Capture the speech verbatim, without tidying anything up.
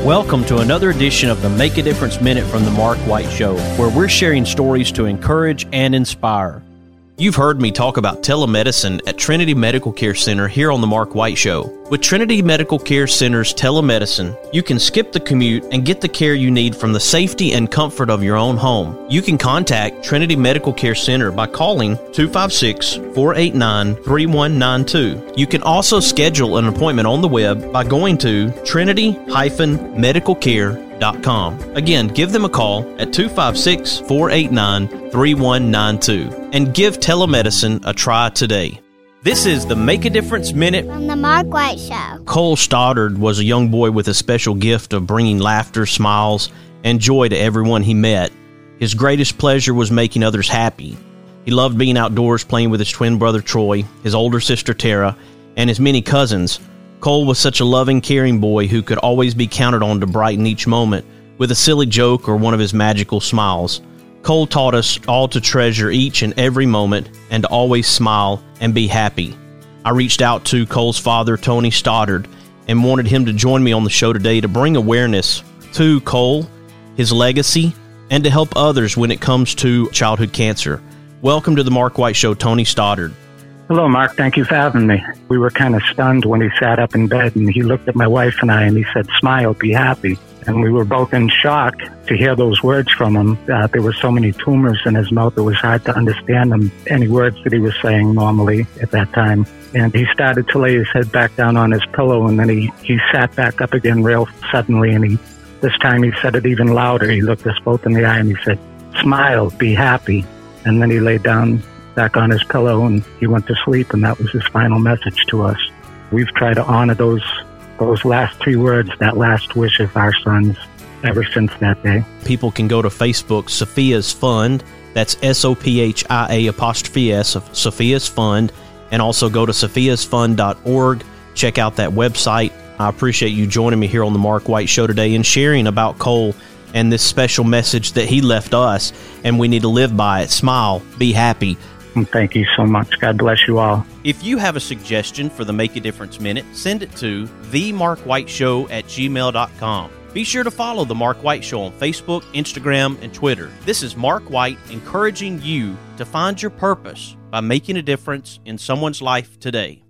Welcome to another edition of the Make a Difference Minute from the Mark White Show, where we're sharing stories to encourage and inspire. You've heard me talk about telemedicine at Trinity Medical Care Center here on the Mark White Show. With Trinity Medical Care Center's telemedicine, you can skip the commute and get the care you need from the safety and comfort of your own home. You can contact Trinity Medical Care Center by calling two five six, four eight nine, three one nine two. You can also schedule an appointment on the web by going to trinity dash medical care dot com. Again, give them a call at two five six, four eight nine, three one nine two and give telemedicine a try today. This is the Make a Difference Minute from the Mark White Show. Cole Stoddard was a young boy with a special gift of bringing laughter, smiles, and joy to everyone he met. His greatest pleasure was making others happy. He loved being outdoors playing with his twin brother Troy, his older sister Tara, and his many cousins. Cole was such a loving, caring boy who could always be counted on to brighten each moment with a silly joke or one of his magical smiles. Cole taught us all to treasure each and every moment and to always smile and be happy. I reached out to Cole's father, Tony Stoddard, and wanted him to join me on the show today to bring awareness to Cole, his legacy, and to help others when it comes to childhood cancer. Welcome to the Mark White Show, Tony Stoddard. Hello, Mark. Thank you for having me. We were kind of stunned when he sat up in bed and he looked at my wife and I and he said, "Smile, be happy." And we were both in shock to hear those words from him. Uh, there were so many tumors in his mouth, it was hard to understand them, any words that he was saying normally at that time. And he started to lay his head back down on his pillow, and then he, he sat back up again real suddenly, and he this time he said it even louder. He looked us both in the eye and he said, "Smile, be happy." And then he laid down back on his pillow and he went to sleep, and that was his final message to us. We've tried to honor those those last three words, that last wish of our sons, ever since that day. People can go to Facebook, Sophia's Fund. That's S O P H I A apostrophe S, Sophia's Fund, and also go to sophias fund dot org. Check out that website. I appreciate you joining me here on the Mark White Show today and sharing about Cole and this special message that he left us, and we need to live by it. Smile, be happy. Thank you so much. God bless you all. If you have a suggestion for the Make a Difference Minute, send it to the mark white show at gmail dot com. Be sure to follow The Mark White Show on Facebook, Instagram, and Twitter. This is Mark White encouraging you to find your purpose by making a difference in someone's life today.